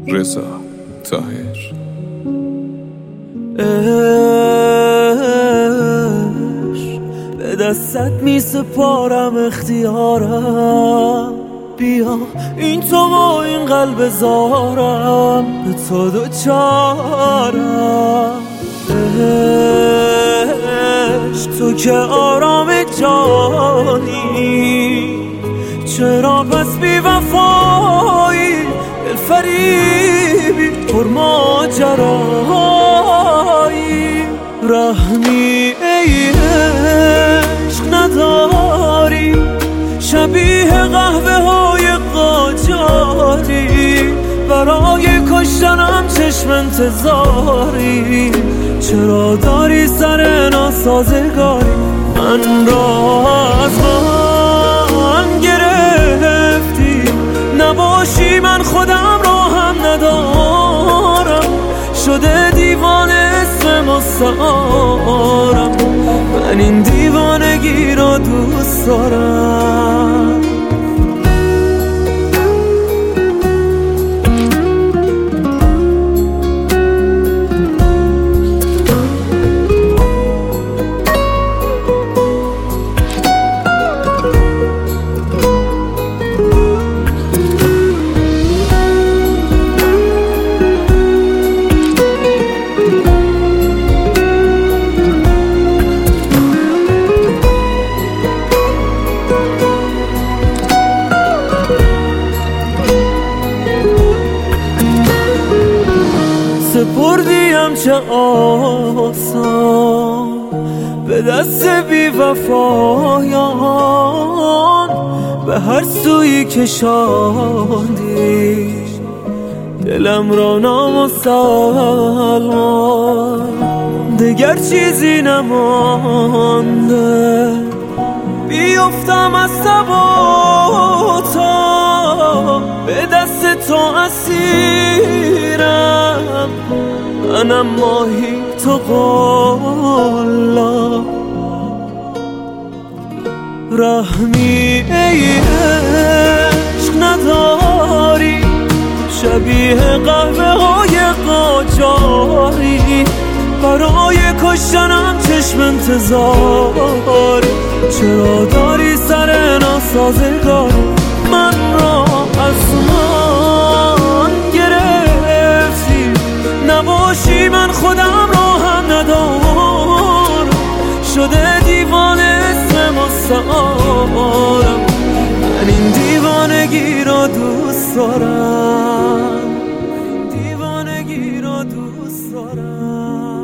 رضا طاهر. به دستت می سپارم اختیارم، بیا این تو و این قلب زارم، به تو دوچارم. عشق تو که آرام جانی، چرا پس بی وفایی، دلفریبی پرماجرایی، رحمی ای عشق نداری، شبیه قهوه های قاجاری، برای کشتنم چشم انتظاری، چرا داری سر ناسازگاری، من را از من گرفتی، نباشی من خودم را هم ندارم، شده دیوانه اسم مستعارم، من این دیوانگی را دوست دارم. سپردیم چه آسان به دست بی وفایان، به هر سوی کشاندی دلم را نامسلمان، دگر چیزی نمانده، بیفتم از ثباتا، به دست تو اسیرم، منم ماهی تو قالا، رحمی ای عشق نداری، شبیه قهوه های قاجاری، برای کشتنم چشم انتظاری، چرا داری سر ناسازگاری، من را از من گرفتی، نباشی من خودم را هم ندارم، شده دیوانه اسم مستعارم، من این دیوانگی را دوست دارم، دیوانگی را دوست دارم.